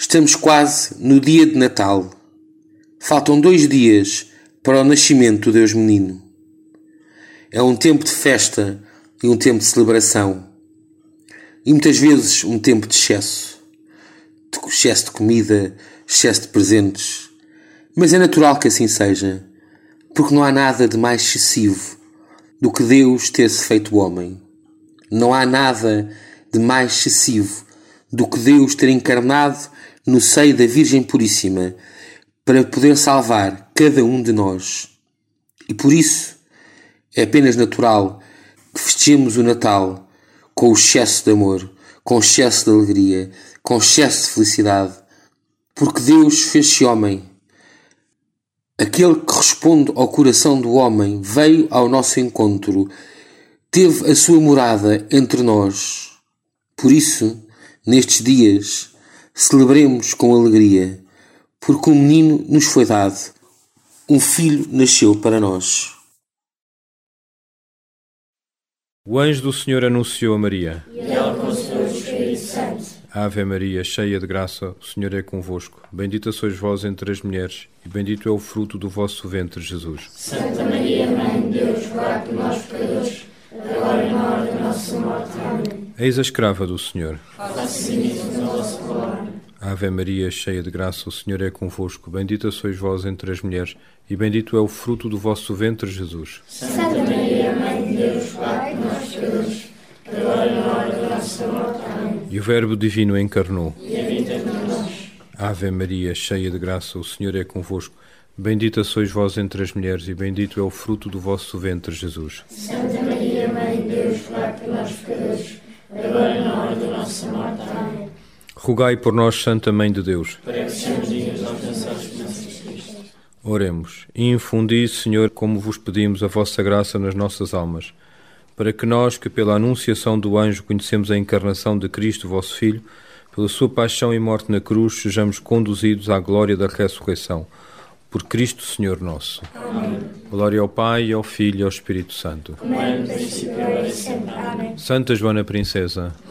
Estamos quase no dia de Natal. Faltam 2 dias para o nascimento do Deus Menino. É um tempo de festa e um tempo de celebração. E muitas vezes um tempo de excesso. Excesso de comida, excesso de presentes. Mas é natural que assim seja, porque não há nada de mais excessivo do que Deus ter-se feito homem. Não há nada de mais excessivo do que Deus ter encarnado no seio da Virgem Puríssima para poder salvar cada um de nós. E por isso é apenas natural que festejemos o Natal com o excesso de amor, com o excesso de alegria, com o excesso de felicidade, porque Deus fez-se homem. Aquele que responde ao coração do homem veio ao nosso encontro, teve a sua morada entre nós. Por isso, nestes dias, celebremos com alegria, porque um menino nos foi dado, um filho nasceu para nós. O anjo do Senhor anunciou a Maria. E ela concebeu o Espírito Santo. Ave Maria, cheia de graça, o Senhor é convosco. Bendita sois vós entre as mulheres, e bendito é o fruto do vosso ventre, Jesus. Santa Maria, Mãe de Deus, rogai por nós, pecadores, agora e na hora da nossa morte. Amém. Eis a escrava do Senhor. Faça-se nisso a vossa palavra. Ave Maria, cheia de graça, o Senhor é convosco. Bendita sois vós entre as mulheres, e bendito é o fruto do vosso ventre, Jesus. Santa Maria, Mãe de Deus, rogai por nós, pecadores, agora e na hora da nossa morte. Amém. E o Verbo divino encarnou. E habita entre nós. Ave Maria, cheia de graça, o Senhor é convosco. Bendita sois vós entre as mulheres, e bendito é o fruto do vosso ventre, Jesus. Santa Maria, Mãe de Deus, rogai por nós, pecadores, agora e na hora da nossa morte. Amém. Rogai por nós, Santa Mãe de Deus. Para que sejamos dignos de alcançar as promessas de Cristo. Oremos. E infundi, Senhor, como vos pedimos, a vossa graça nas nossas almas, para que nós, que pela anunciação do anjo conhecemos a encarnação de Cristo, vosso Filho, pela sua paixão e morte na cruz, sejamos conduzidos à glória da ressurreição. Por Cristo, Senhor nosso. Amém. Glória ao Pai, e ao Filho e ao Espírito Santo. Como é no princípio, agora e sempre. Amém. Santa Joana Princesa,